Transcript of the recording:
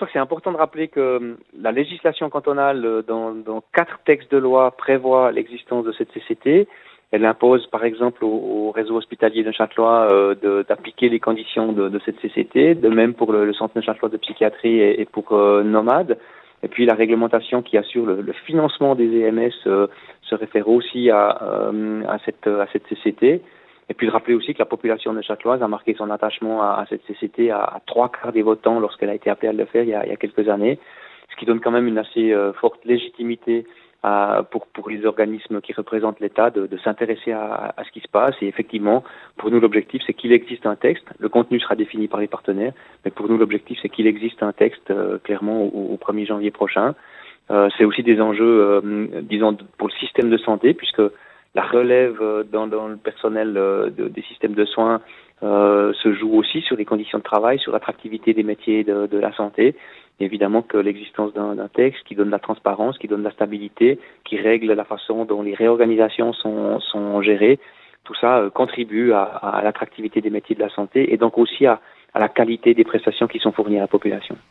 crois que c'est important de rappeler que la législation cantonale, dans 4 textes de loi, prévoit l'existence de cette CCT. Elle impose, par exemple, au réseau hospitalier de Châtelois d'appliquer les conditions de cette CCT, de même pour le centre de Châtelois de psychiatrie et pour Nomade. Et puis la réglementation qui assure le financement des EMS se réfère aussi à cette CCT. Et puis de rappeler aussi que la population de Châteloise a marqué son attachement à cette CCT à 3/4 des votants lorsqu'elle a été appelée à le faire il y a quelques années, ce qui donne quand même une assez forte légitimité pour les organismes qui représentent l'État de s'intéresser à ce qui se passe. Et effectivement, pour nous, l'objectif, c'est qu'il existe un texte. Le contenu sera défini par les partenaires, mais pour nous, l'objectif, c'est qu'il existe un texte clairement au 1er janvier prochain. C'est aussi des enjeux, disons, pour le système de santé, puisque la relève dans le personnel des systèmes de soins se joue aussi sur les conditions de travail, sur l'attractivité des métiers de la santé. Et évidemment que l'existence d'un texte qui donne de la transparence, qui donne de la stabilité, qui règle la façon dont les réorganisations sont gérées, tout ça contribue à l'attractivité des métiers de la santé et donc aussi à la qualité des prestations qui sont fournies à la population.